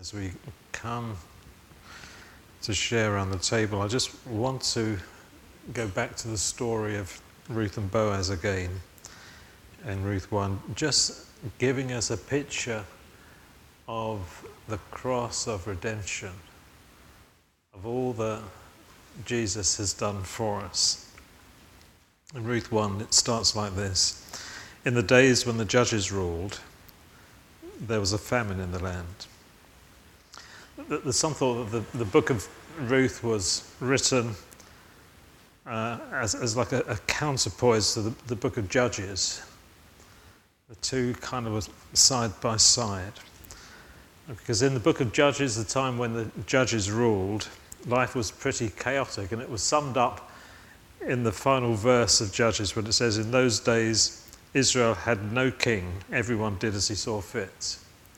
As we come to share around the table, I just want to go back to the story of Ruth and Boaz again in Ruth 1, just giving us a picture of the cross of redemption, of all that Jesus has done for us. In Ruth 1, it starts like this. In the days when the judges ruled, there was a famine in the land. There's some thought that the book of Ruth was written as like a counterpoise to the book of Judges. The two kind of were side by side. Because in the book of Judges, the time when the judges ruled, life was pretty chaotic, and it was summed up in the final verse of Judges when it says, in those days Israel had no king, everyone did as he saw fit.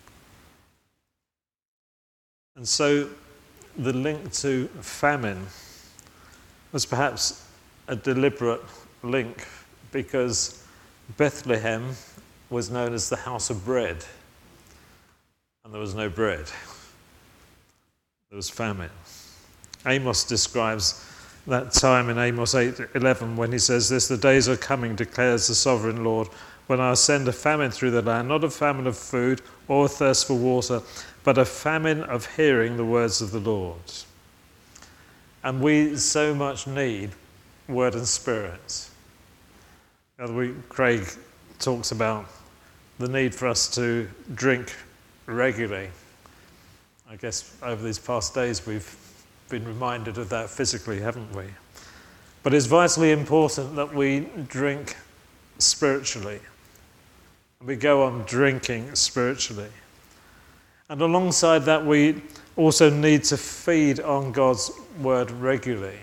And so the link to famine was perhaps a deliberate link, because Bethlehem was known as the house of bread, and there was no bread. There was famine. Amos describes that time in Amos 8:11 when he says this, the days are coming, declares the sovereign Lord, when I send a famine through the land, not a famine of food or a thirst for water, but a famine of hearing the words of the Lord. And we so much need word and spirit. The other week, Craig talks about the need for us to drink regularly. I guess over these past days we've been reminded of that physically, haven't we? But it's vitally important that we drink spiritually. We go on drinking spiritually. And alongside that, we also need to feed on God's word regularly.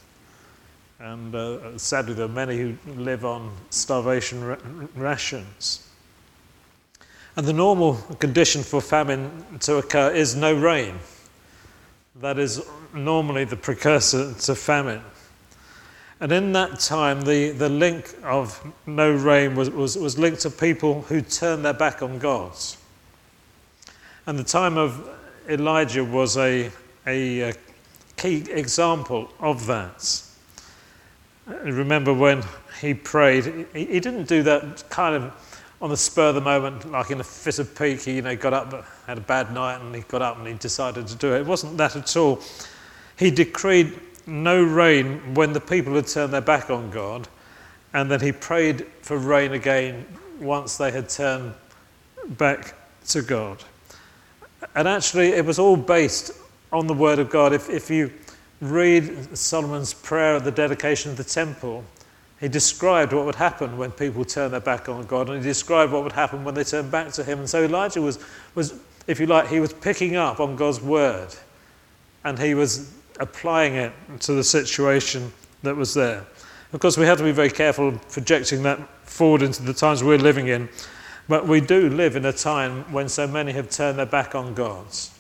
And sadly, there are many who live on starvation rations. And the normal condition for famine to occur is no rain. That is normally the precursor to famine. And in that time, the link of no rain was linked to people who turned their back on God. And the time of Elijah was a key example of that. Remember when he prayed, he didn't do that kind of on the spur of the moment, like in a fit of pique. He got up, had a bad night, and he got up and he decided to do it. It wasn't that at all. He decreed no rain when the people had turned their back on God, and then he prayed for rain again once they had turned back to God. And actually, it was all based on the Word of God. If you read Solomon's prayer at the dedication of the temple, he described what would happen when people turned their back on God, and he described what would happen when they turned back to him. And so Elijah was, if you like, he was picking up on God's Word, and he was applying it to the situation that was there. Of course, we have to be very careful of projecting that forward into the times we're living in, but we do live in a time when so many have turned their back on God.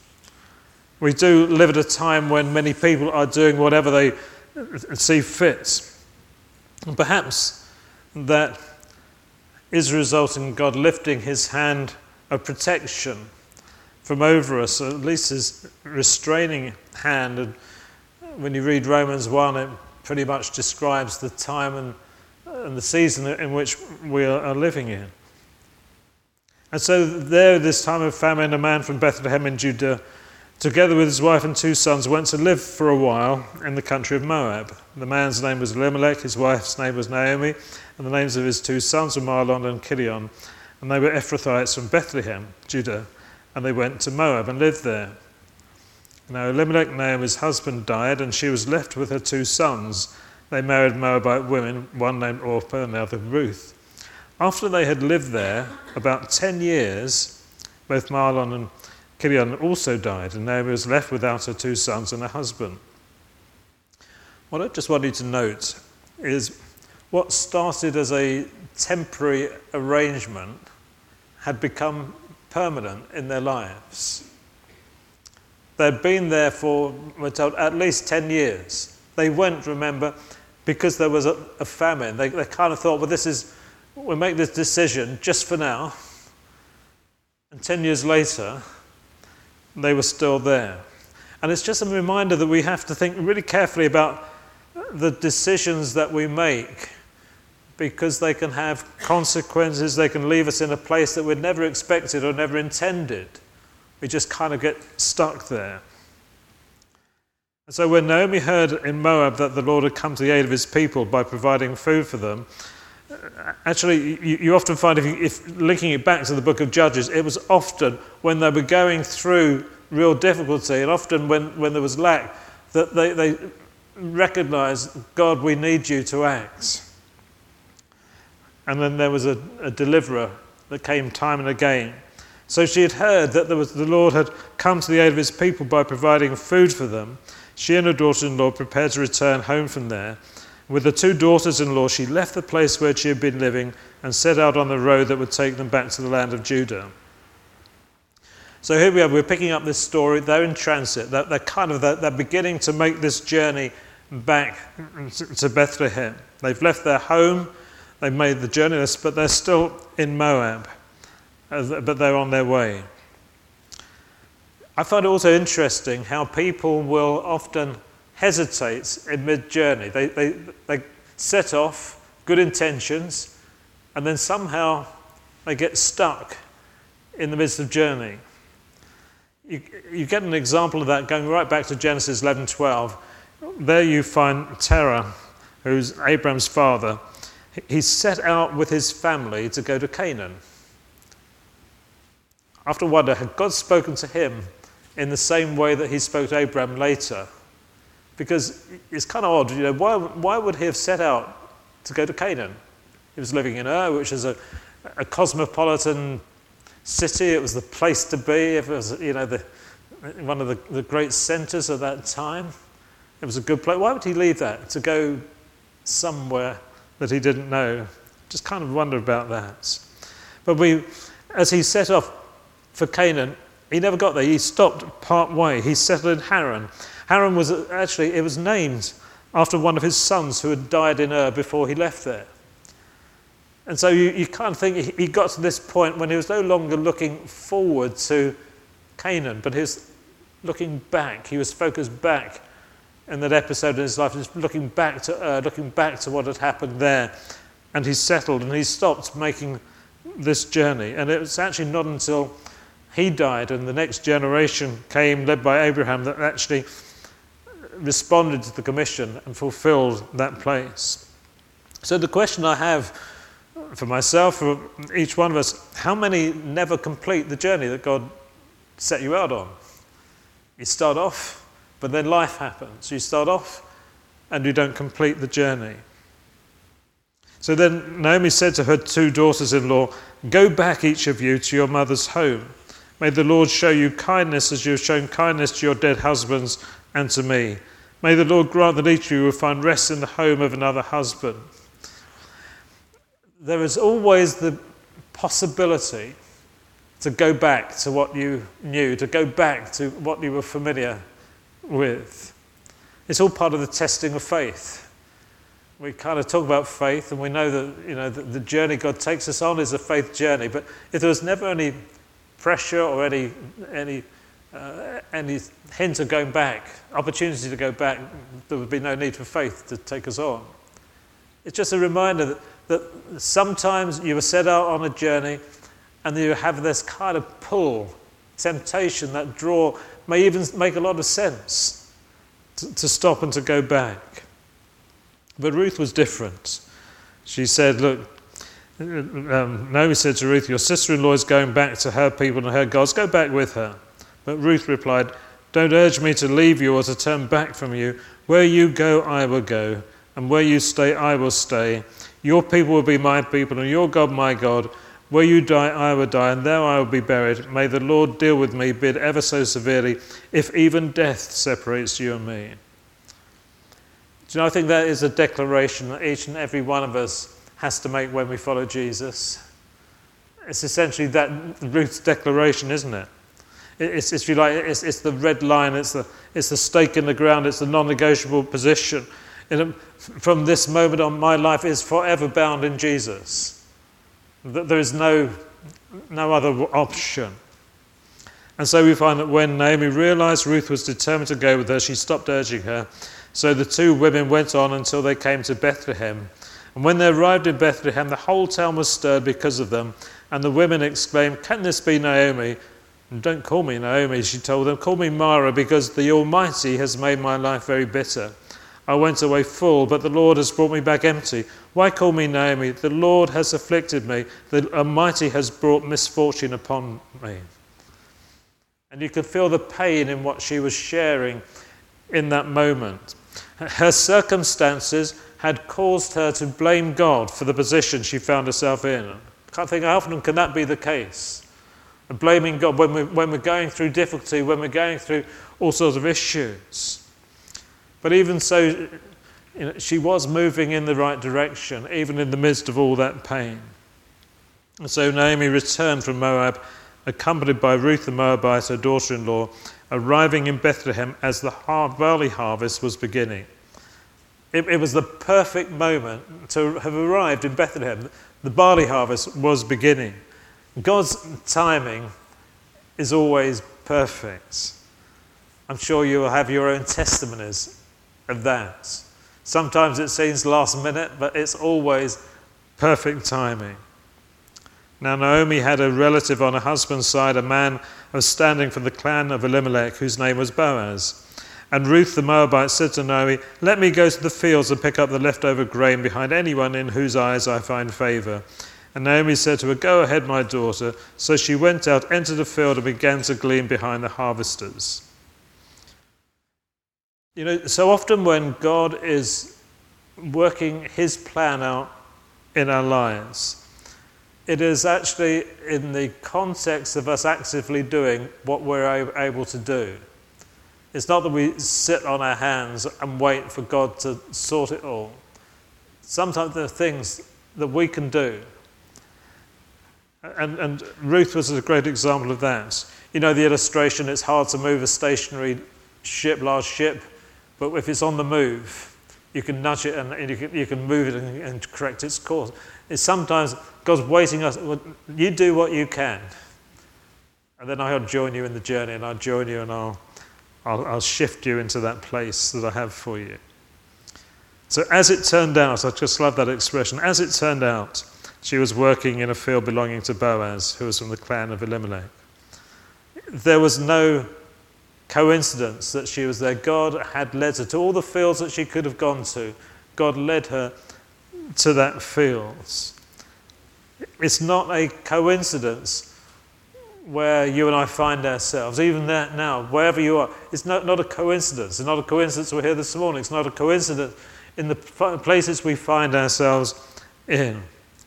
We do live at a time when many people are doing whatever they see fit. And perhaps that is a result in God lifting his hand of protection from over us, or at least his restraining hand. And when you read Romans 1, it pretty much describes the time and the season in which we are living in. And so there, this time of famine, a man from Bethlehem in Judah, together with his wife and 2 sons, went to live for a while in the country of Moab. The man's name was Elimelech, his wife's name was Naomi, and the names of his 2 sons were Mahlon and Chilion. And they were Ephrathites from Bethlehem, Judah, and they went to Moab and lived there. Now Elimelech, Naomi's husband, died, and she was left with her 2 sons. They married Moabite women, one named Orpah and the other Ruth. After they had lived there about 10 years, both Mahlon and Chilion also died, and Naomi was left without her 2 sons and her husband. What I just want you to note is what started as a temporary arrangement had become permanent in their lives. They'd been there for, we're told, at least 10 years. They went, remember, because there was a famine. They kind of thought, well, we'll make this decision just for now. And 10 years later, they were still there. And it's just a reminder that we have to think really carefully about the decisions that we make, because they can have consequences. They can leave us in a place that we'd never expected or never intended. We just kind of get stuck there. And so when Naomi heard in Moab that the Lord had come to the aid of his people by providing food for them, actually you often find, if linking it back to the book of Judges, it was often when they were going through real difficulty, and often when there was lack, that they recognised, God, we need you to act. And then there was a deliverer that came time and again. So she had heard that the Lord had come to the aid of his people by providing food for them. She and her daughter-in-law prepared to return home from there. With the two daughters-in-law, she left the place where she had been living and set out on the road that would take them back to the land of Judah. So here we are, we're picking up this story. They're in transit. They're beginning to make this journey back to Bethlehem. They've left their home, they've made the journey, but they're still in Moab, but they're on their way. I find it also interesting how people will often hesitate in mid-journey. They set off, good intentions, and then somehow they get stuck in the midst of journey. You get an example of that going right back to Genesis 11:12. There you find Terah, who's Abraham's father. He set out with his family to go to Canaan. After a wonder, had God spoken to him in the same way that he spoke to Abraham later? Because it's kind of odd, why would he have set out to go to Canaan? He was living in Ur, which is a cosmopolitan city. It was the place to be. It was, one of the great centres of that time. It was a good place. Why would he leave that to go somewhere that he didn't know? Just kind of wonder about that. But as he set off for Canaan, he never got there. He stopped part way. He settled in Haran. Haran was it was named after one of his sons who had died in Ur before he left there. And so you kind of think he got to this point when he was no longer looking forward to Canaan, but he was looking back. He was focused back in that episode in his life, just looking back to Ur, looking back to what had happened there. And he settled and he stopped making this journey. And it was actually not until he died and the next generation came, led by Abraham, that actually responded to the commission and fulfilled that place. So the question I have for myself, for each one of us, how many never complete the journey that God set you out on? You start off, but then life happens. You start off and you don't complete the journey. So then Naomi said to her two daughters-in-law, "Go back, each of you, to your mother's home. May the Lord show you kindness as you have shown kindness to your dead husbands and to me. May the Lord grant that each of you will find rest in the home of another husband." There is always the possibility to go back to what you knew, to go back to what you were familiar with. It's all part of the testing of faith. We kind of talk about faith, and we know that the journey God takes us on is a faith journey. But if there was never any pressure or any hint of going back, opportunity to go back, there would be no need for faith to take us on. It's just a reminder that sometimes you were set out on a journey and you have this kind of pull, temptation, that draw may even make a lot of sense to stop and to go back. But Ruth was different. She said, look, Naomi said to Ruth, "Your sister-in-law is going back to her people and her gods. Go back with her." But Ruth replied, "Don't urge me to leave you or to turn back from you. Where you go, I will go, and where you stay, I will stay. Your people will be my people, and your God my God. Where you die, I will die, and there I will be buried. May the Lord deal with me, be it ever so severely, if even death separates you and me." Do you know, I think that is a declaration that each and every one of us has to make when we follow Jesus. It's essentially that Ruth's declaration, isn't it? It's if you like, it's the red line, it's the stake in the ground, it's the non-negotiable position. From this moment on, my life is forever bound in Jesus. There is no other option. And so we find that when Naomi realised Ruth was determined to go with her, she stopped urging her. So the two women went on until they came to Bethlehem. And when they arrived in Bethlehem, the whole town was stirred because of them. And the women exclaimed, "Can this be Naomi?" "And don't call me Naomi," she told them. "Call me Mara, because the Almighty has made my life very bitter. I went away full, but the Lord has brought me back empty. Why call me Naomi? The Lord has afflicted me. The Almighty has brought misfortune upon me." And you could feel the pain in what she was sharing in that moment. Her circumstances had caused her to blame God for the position she found herself in. I can't think how often can that be the case. Blaming God when we're going through difficulty, when we're going through all sorts of issues. But even so, she was moving in the right direction, even in the midst of all that pain. And so Naomi returned from Moab, accompanied by Ruth the Moabite, her daughter-in-law, arriving in Bethlehem as the barley harvest was beginning. It was the perfect moment to have arrived in Bethlehem. The barley harvest was beginning. God's timing is always perfect. I'm sure you will have your own testimonies of that. Sometimes it seems last minute, but it's always perfect timing. Now Naomi had a relative on her husband's side, a man who was standing from the clan of Elimelech, whose name was Boaz. And Ruth the Moabite said to Naomi, "Let me go to the fields and pick up the leftover grain behind anyone in whose eyes I find favour." And Naomi said to her, "Go ahead, my daughter." So she went out, entered the field, and began to glean behind the harvesters. You know, so often when God is working his plan out in our lives, it is actually in the context of us actively doing what we're able to do. It's not that we sit on our hands and wait for God to sort it all. Sometimes there are things that we can do. And Ruth was a great example of that. You know the illustration, it's hard to move a stationary ship, large ship, but if it's on the move, you can nudge it and you can move it and correct its course. It's sometimes God's waiting us, well, you do what you can. And then I'll join you in the journey, and I'll join you, and I'll shift you into that place that I have for you. So as it turned out, I just love that expression, as it turned out, she was working in a field belonging to Boaz, who was from the clan of Elimelech. There was no coincidence that she was there. God had led her to all the fields that she could have gone to. God led her to that fields. It's not a coincidence where you and I find ourselves, even that now, wherever you are. It's not a coincidence. It's not a coincidence we're here this morning. It's not a coincidence in the places we find ourselves in.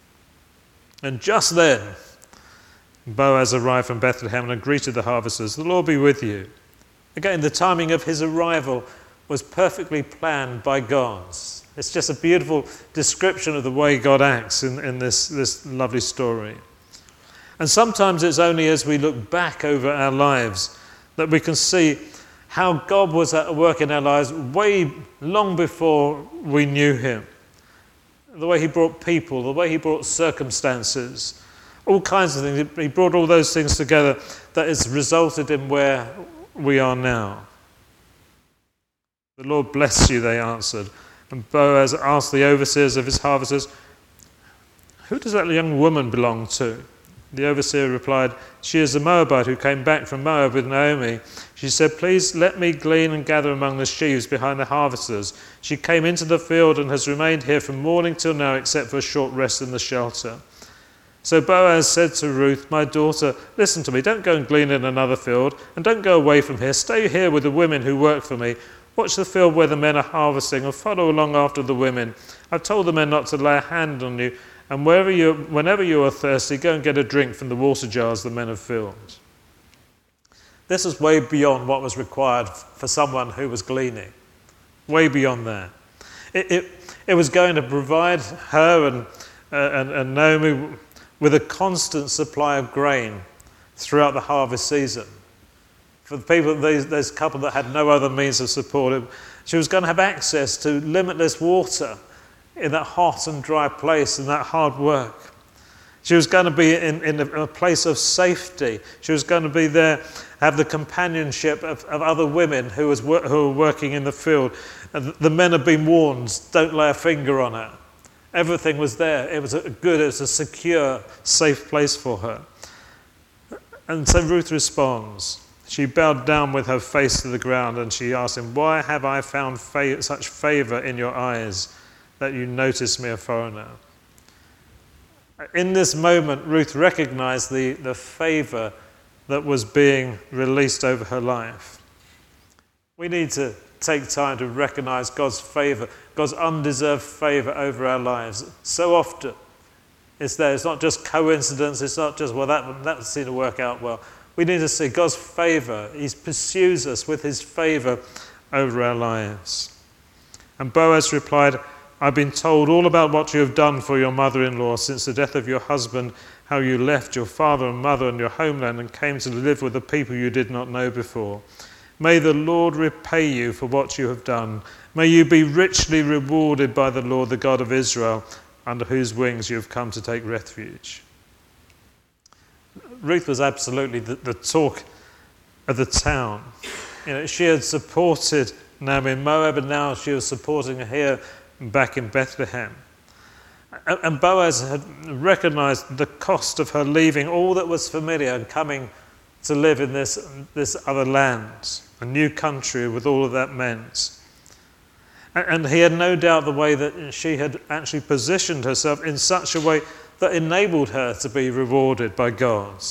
And just then, Boaz arrived from Bethlehem and greeted the harvesters. "The Lord be with you." Again, the timing of his arrival was perfectly planned by God. It's just a beautiful description of the way God acts in this lovely story. And sometimes it's only as we look back over our lives that we can see how God was at work in our lives way long before we knew him. The way he brought people, the way he brought circumstances, all kinds of things. He brought all those things together that has resulted in where we are now. "The Lord bless you," they answered. And Boaz asked the overseers of his harvesters, "Who does that young woman belong to?" The overseer replied, "She is a Moabite who came back from Moab with Naomi. She said, 'Please let me glean and gather among the sheaves behind the harvesters.' She came into the field and has remained here from morning till now, except for a short rest in the shelter." So Boaz said to Ruth, "My daughter, listen to me. Don't go and glean in another field, and don't go away from here. Stay here with the women who work for me. Watch the field where the men are harvesting and follow along after the women. I've told the men not to lay a hand on you, and whenever you are thirsty, go and get a drink from the water jars the men have filled." This is way beyond what was required for someone who was gleaning. Way beyond that. It was going to provide her and Naomi with a constant supply of grain throughout the harvest season. For the people, those couple that had no other means of support, she was going to have access to limitless water in that hot and dry place and that hard work. She was going to be in a place of safety. She was going to be there, have the companionship of other women who were working in the field. And the men had been warned, don't lay a finger on her. Everything was there. It was it was a secure, safe place for her. And so Ruth responds. She bowed down with her face to the ground and she asked him, why have I found such favour in your eyes that you notice me a foreigner? In this moment, Ruth recognized the favour that was being released over her life. We need to take time to recognize God's favour, God's undeserved favour over our lives. So often it's there. It's not just coincidence. It's not just, well, that seemed to work out well. We need to see God's favour. He pursues us with his favour over our lives. And Boaz replied, I've been told all about what you have done for your mother-in-law since the death of your husband, how you left your father and mother and your homeland and came to live with the people you did not know before. May the Lord repay you for what you have done. May you be richly rewarded by the Lord, the God of Israel, under whose wings you have come to take refuge. Ruth was absolutely the talk of the town. She had supported Naomi in Moab, and now she was supporting her here back in Bethlehem. And Boaz had recognized the cost of her leaving all that was familiar and coming to live in this other land, a new country with all of that meant. And he had no doubt the way that she had actually positioned herself in such a way that enabled her to be rewarded by God.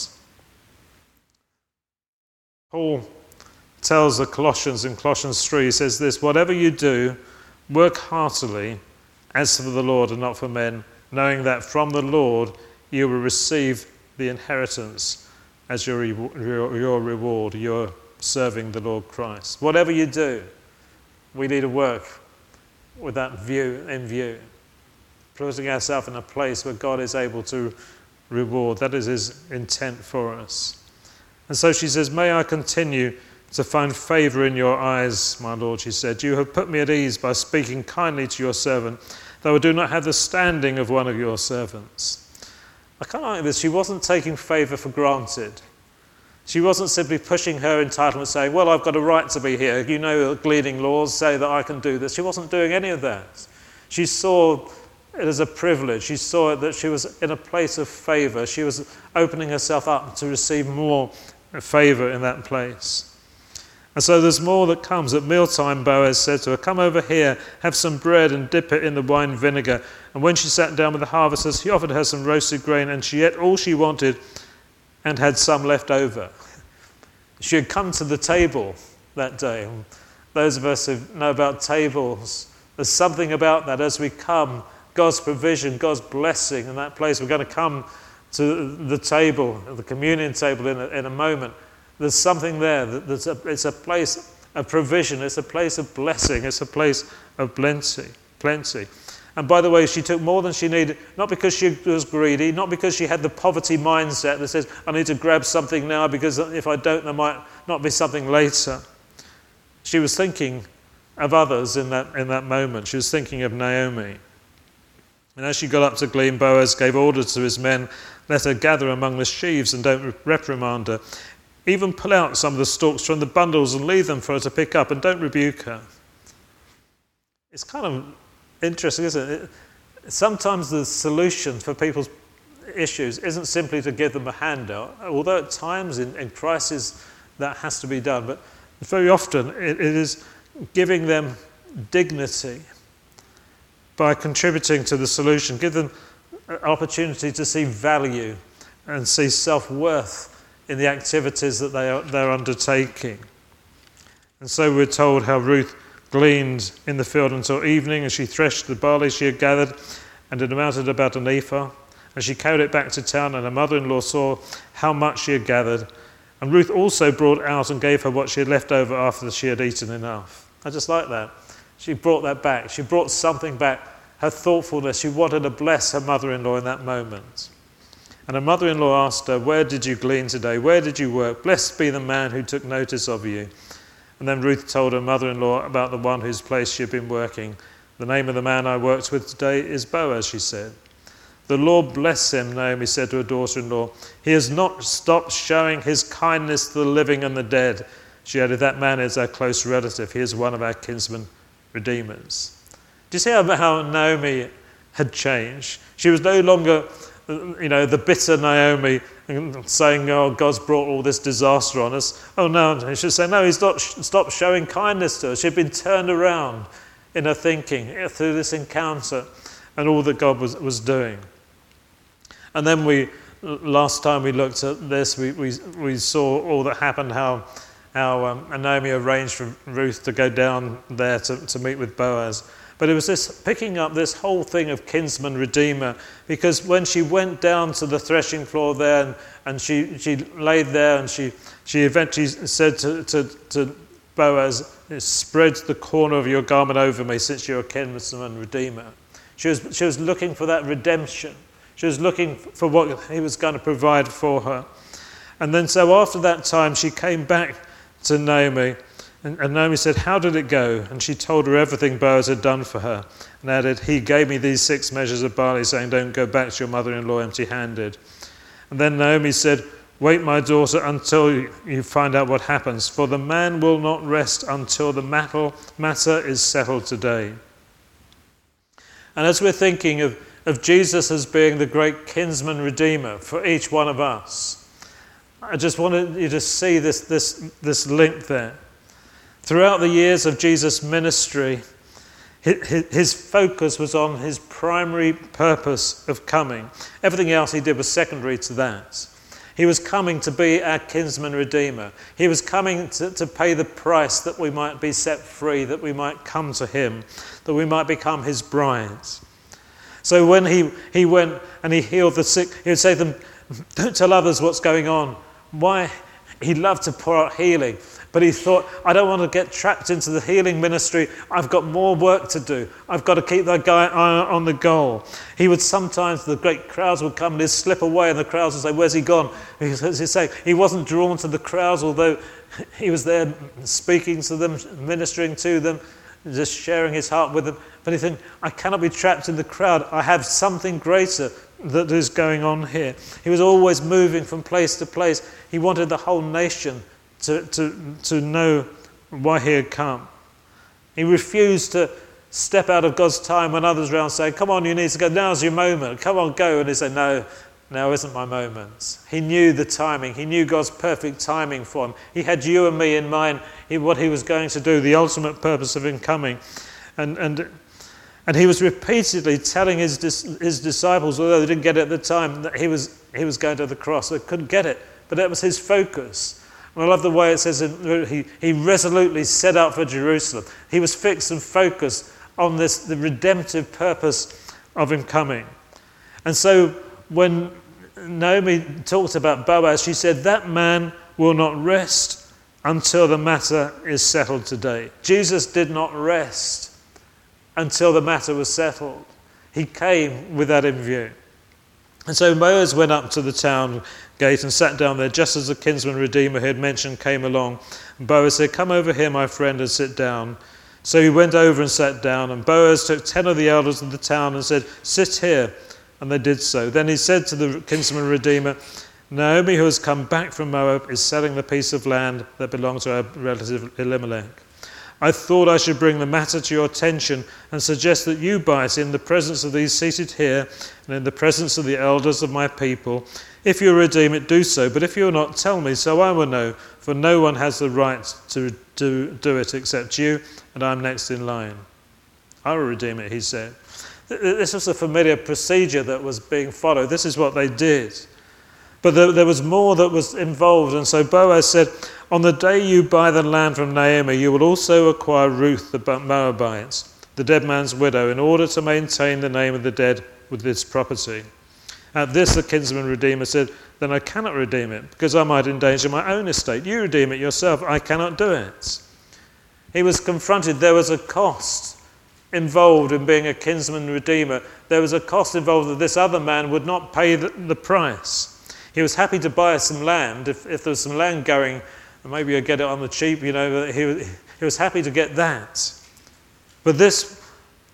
Paul tells the Colossians in Colossians 3, he says this, whatever you do, work heartily as for the Lord and not for men, knowing that from the Lord you will receive the inheritance as your reward. You're serving the Lord Christ. Whatever you do, we need to work with that view in view, putting ourselves in a place where God is able to reward. That is his intent for us. And so she says, may I continue to find favour in your eyes, my Lord, she said. You have put me at ease by speaking kindly to your servant, though I do not have the standing of one of your servants. I can't like this. She wasn't taking favour for granted. She wasn't simply pushing her entitlement, saying, well, I've got a right to be here. You know, gleaning laws say that I can do this. She wasn't doing any of that. She saw it as a privilege. She saw it that she was in a place of favour. She was opening herself up to receive more favour in that place. And so there's more that comes. At mealtime, Boaz said to her, come over here, have some bread and dip it in the wine vinegar. And when she sat down with the harvesters, he offered her some roasted grain, and she ate all she wanted and had some left over. She had come to the table that day. Those of us who know about tables, there's something about that as we come, God's provision, God's blessing in that place. We're going to come to the table, the communion table in a moment. There's something there. It's a place of provision. It's a place of blessing. It's a place of plenty. And by the way, she took more than she needed, not because she was greedy, not because she had the poverty mindset that says, I need to grab something now because if I don't, there might not be something later. She was thinking of others in that moment. She was thinking of Naomi. And as she got up to glean, Boaz gave orders to his men, let her gather among the sheaves and don't reprimand her. Even pull out some of the stalks from the bundles and leave them for her to pick up, and don't rebuke her. It's kind of interesting, isn't it? Sometimes the solution for people's issues isn't simply to give them a handout, although at times in crisis that has to be done, but very often it is giving them dignity by contributing to the solution. Give them an opportunity to see value and see self-worth in the activities that they're undertaking. And so we're told how Ruth gleaned in the field until evening, and she threshed the barley she had gathered, and it amounted about an ephah. And she carried it back to town, and her mother-in-law saw how much she had gathered. And Ruth also brought out and gave her what she had left over after she had eaten enough. I just like that. She brought that back. She brought something back. Her thoughtfulness. She wanted to bless her mother-in-law in that moment. And her mother-in-law asked her, where did you glean today? Where did you work? Blessed be the man who took notice of you. And then Ruth told her mother-in-law about the one whose place she had been working. The name of the man I worked with today is Boaz, she said. "The Lord bless him," Naomi said to her daughter-in-law. "He has not stopped showing his kindness to the living and the dead." She added, "That man is our close relative. He is one of our kinsman redeemers." Do you see how Naomi had changed? She was no longer, the bitter Naomi saying, "Oh, God's brought all this disaster on us." Oh no, she should say, "No, he's not stopped showing kindness to us." She'd been turned around in her thinking through this encounter and all that God was doing. And then last time we looked at this, we saw all that happened, how Naomi arranged for Ruth to go down there to meet with Boaz. But it was this picking up this whole thing of kinsman redeemer, because when she went down to the threshing floor there and she laid there and she eventually said to Boaz, "Spread the corner of your garment over me, since you're a kinsman redeemer." She was looking for that redemption. She was looking for what he was going to provide for her. And then so after that time, she came back to Naomi, and Naomi said, "How did it go?" And she told her everything Boaz had done for her, and added, "He gave me these 6 measures of barley, saying, 'Don't go back to your mother-in-law empty-handed.'" And then Naomi said, "Wait, my daughter, until you find out what happens, for the man will not rest until the matter is settled today." And as we're thinking of Jesus as being the great kinsman redeemer for each one of us, I just wanted you to see this link there. Throughout the years of Jesus' ministry, his focus was on his primary purpose of coming. Everything else he did was secondary to that. He was coming to be our kinsman redeemer. He was coming to pay the price that we might be set free, that we might come to him, that we might become his brides. So when he went and he healed the sick, he would say to them, "Don't tell others what's going on." Why? He loved to pour out healing. But he thought, "I don't want to get trapped into the healing ministry. I've got more work to do. I've got to keep that guy on the goal." He would sometimes, the great crowds would come and he'd slip away and the crowds would say, "Where's he gone?" He'd say he wasn't drawn to the crowds, although he was there speaking to them, ministering to them, just sharing his heart with them. But he said, "I cannot be trapped in the crowd. I have something greater that is going on here." He was always moving from place to place. He wanted the whole nation to know why he had come. He refused to step out of God's time when others around say, "Come on, you need to go. Now's your moment. Come on, go." And he said, "No, now isn't my moment." He knew the timing. He knew God's perfect timing for him. He had you and me in mind, what he was going to do, the ultimate purpose of him coming. And he was repeatedly telling his disciples, although they didn't get it at the time, that he was going to the cross. They couldn't get it, but that was his focus. And I love the way it says he resolutely set out for Jerusalem. He was fixed and focused on the redemptive purpose of him coming. And so when Naomi talked about Boaz, she said, "That man will not rest until the matter is settled today." Jesus did not rest until the matter was settled. He came with that in view. And so Boaz went up to the town gate and sat down there, just as the kinsman redeemer he had mentioned came along. And Boaz said, "Come over here, my friend, and sit down." So he went over and sat down, and Boaz took 10 of the elders of the town and said, "Sit here." And they did so. Then he said to the kinsman redeemer, "Naomi, who has come back from Moab, is selling the piece of land that belonged to her relative Elimelech. I thought I should bring the matter to your attention and suggest that you buy it in the presence of these seated here and in the presence of the elders of my people. If you redeem it, do so. But if you will not, tell me, so I will know, for no one has the right to do it except you, and I am next in line." "I will redeem it," he said. This was a familiar procedure that was being followed. This is what they did. But there was more that was involved. And so Boaz said, "On the day you buy the land from Naomi, you will also acquire Ruth the Moabite, the dead man's widow, in order to maintain the name of the dead with this property." At this, the kinsman redeemer said, "Then I cannot redeem it, because I might endanger my own estate. You redeem it yourself. I cannot do it." He was confronted. There was a cost involved in being a kinsman redeemer. There was a cost involved that this other man would not pay the price. He was happy to buy some land. If there was some land going, maybe you'd get it on the cheap, he was happy to get that. But this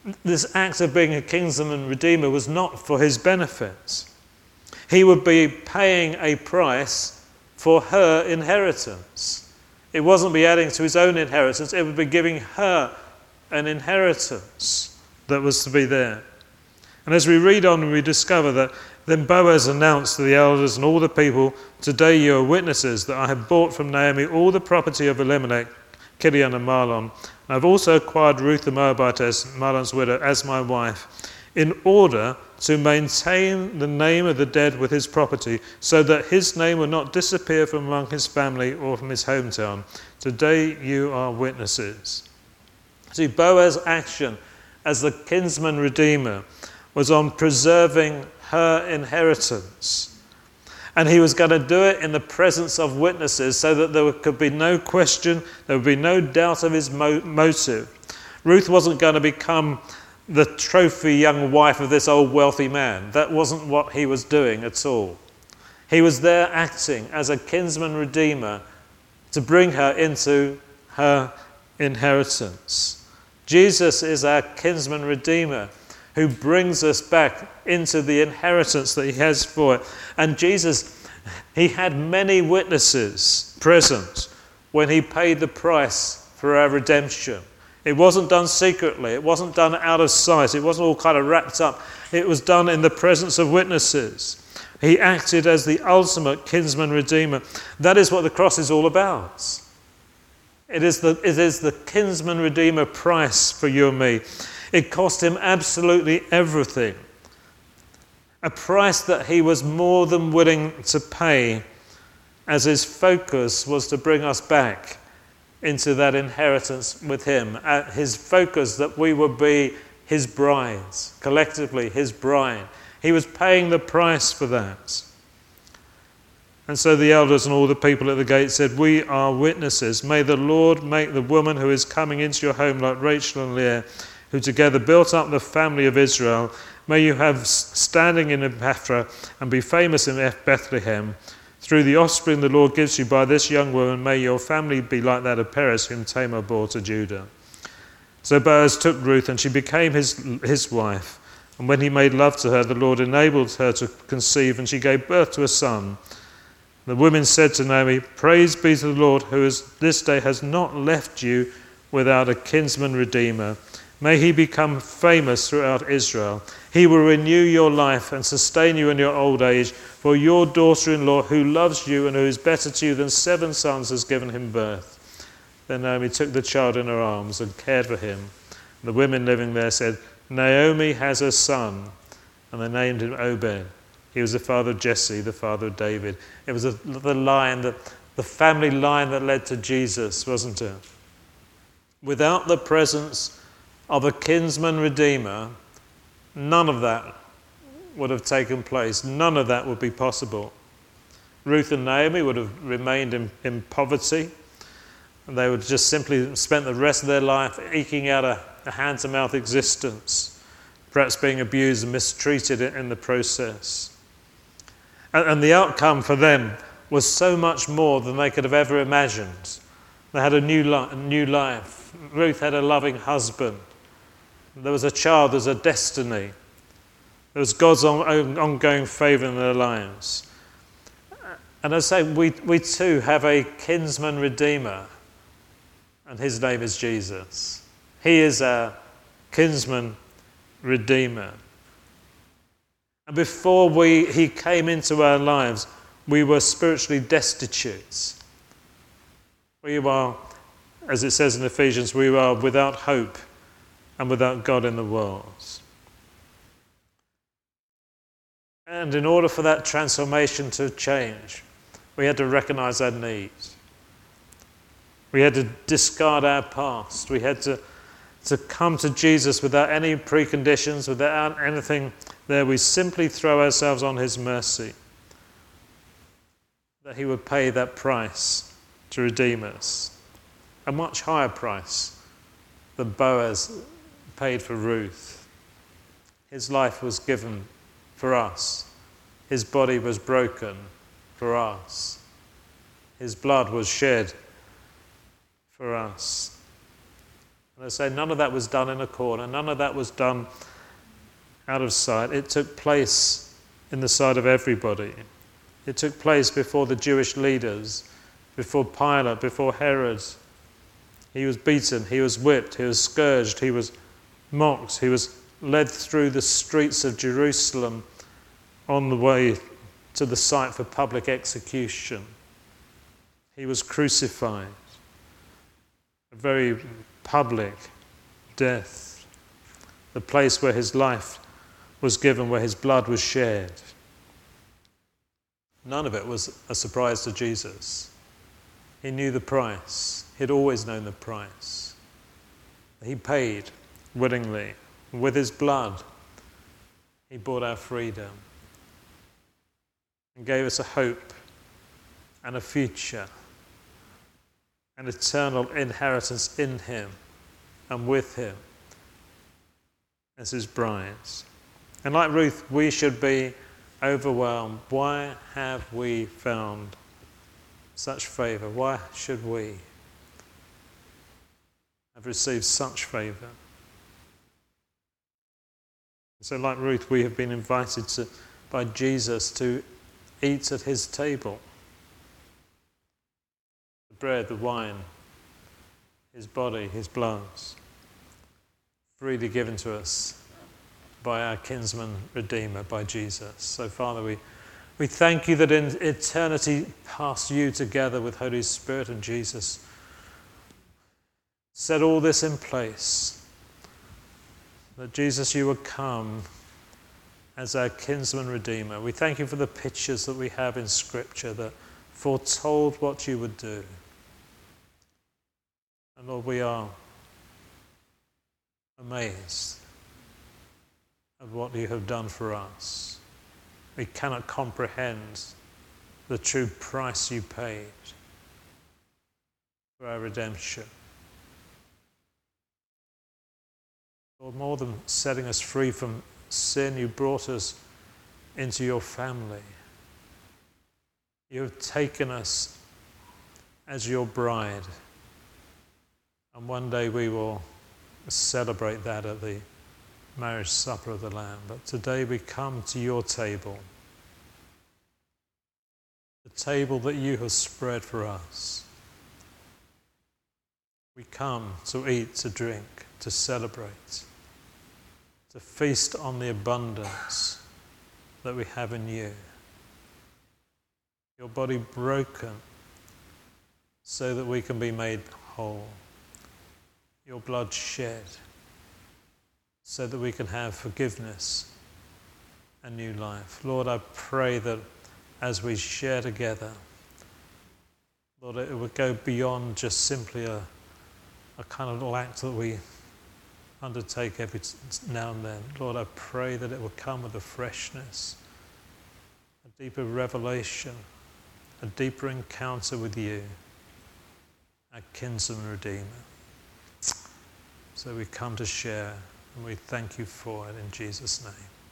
this act of being a kinsman redeemer was not for his benefits. He would be paying a price for her inheritance. It wasn't be adding to his own inheritance, it would be giving her an inheritance that was to be there. And as we read on, we discover that then Boaz announced to the elders and all the people, "Today you are witnesses that I have bought from Naomi all the property of Elimelech, Kilion and Mahlon. I have also acquired Ruth the Moabitess, Mahlon's widow, as my wife, in order to maintain the name of the dead with his property, so that his name will not disappear from among his family or from his hometown. Today you are witnesses." See, Boaz's action as the kinsman redeemer was on preserving her inheritance. And he was going to do it in the presence of witnesses so that there could be no question, there would be no doubt of his motive. Ruth wasn't going to become the trophy young wife of this old wealthy man. That wasn't what he was doing at all. He was there acting as a kinsman redeemer to bring her into her inheritance. Jesus is our kinsman redeemer who brings us back into the inheritance that he has for it. And Jesus, he had many witnesses present when he paid the price for our redemption. It wasn't done secretly. It wasn't done out of sight. It wasn't all kind of wrapped up. It was done in the presence of witnesses. He acted as the ultimate kinsman redeemer. That is what the cross is all about. It is the kinsman redeemer price for you and me. It cost him absolutely everything. A price that he was more than willing to pay, as his focus was to bring us back into that inheritance with him. His focus that we would be his brides, collectively his bride. He was paying the price for that. And so the elders and all the people at the gate said, "We are witnesses. May the Lord make the woman who is coming into your home like Rachel and Leah, who together built up the family of Israel. May you have standing in Ephrathah and be famous in Bethlehem. Through the offspring the Lord gives you by this young woman, may your family be like that of Perez, whom Tamar bore to Judah." So Boaz took Ruth, and she became his wife. And when he made love to her, the Lord enabled her to conceive, and she gave birth to a son. The women said to Naomi, "Praise be to the Lord, who this day has not left you without a kinsman redeemer. May he become famous throughout Israel. He will renew your life and sustain you in your old age, for your daughter-in-law, who loves you and who is better to you than 7 sons, has given him birth." Then Naomi took the child in her arms and cared for him. The women living there said, "Naomi has a son," and they named him Obed. He was the father of Jesse, the father of David. It was the family line that led to Jesus, wasn't it? Without the presence of a kinsman redeemer, none of that would have taken place. None of that would be possible. Ruth and Naomi would have remained in poverty. And they would just simply spent the rest of their life eking out a hand-to-mouth existence, perhaps being abused and mistreated in the process. And the outcome for them was so much more than they could have ever imagined. They had a new life. Ruth had a loving husband. There was a child, there was a destiny. There was God's ongoing favour in their lives. And as I say, we too have a kinsman redeemer, and his name is Jesus. He is our kinsman redeemer. And before he came into our lives, we were spiritually destitute. We were, as it says in Ephesians, we were without hope and without God in the world. And in order for that transformation to change, we had to recognize our needs. We had to discard our past. We had to come to Jesus without any preconditions, without anything there. We simply throw ourselves on his mercy, that he would pay that price to redeem us. A much higher price than Boaz paid for Ruth. His life was given for us. His body was broken for us. His blood was shed for us. I say none of that was done in a corner, none of that was done out of sight. It took place in the sight of everybody. It took place before the Jewish leaders, before Pilate, before Herod. He was beaten, he was whipped, he was scourged, he was mocked, he was led through the streets of Jerusalem on the way to the site for public execution. He was crucified, a very public death, the place where his life was given, where his blood was shed. None of it was a surprise to Jesus. He knew the price. He'd always known the price. He paid willingly. With his blood, he bought our freedom and gave us a hope and a future, an eternal inheritance in him and with him as his brides. And like Ruth, we should be overwhelmed. Why have we found such favour? Why should we have received such favour? So like Ruth, we have been invited by Jesus to eat at his table. The bread, the wine, his body, his blood, freely given to us by our kinsman Redeemer, by Jesus. So Father, we thank you that in eternity past you together with Holy Spirit and Jesus set all this in place. That Jesus, you would come as our kinsman Redeemer. We thank you for the pictures that we have in Scripture that foretold what you would do. And Lord, we are amazed at what you have done for us. We cannot comprehend the true price you paid for our redemption. Lord, more than setting us free from sin, you brought us into your family. You have taken us as your bride. And one day we will celebrate that at the marriage supper of the Lamb. But today we come to your table, the table that you have spread for us. We come to eat, to drink, to celebrate, to feast on the abundance that we have in you. Your body broken so that we can be made whole. Your blood shed so that we can have forgiveness and new life. Lord, I pray that as we share together, Lord, it would go beyond just simply a kind of little act that we undertake every now and then. Lord, I pray that it will come with a freshness, a deeper revelation, a deeper encounter with you, our kinsman Redeemer. So we come to share, and we thank you for it in Jesus' name.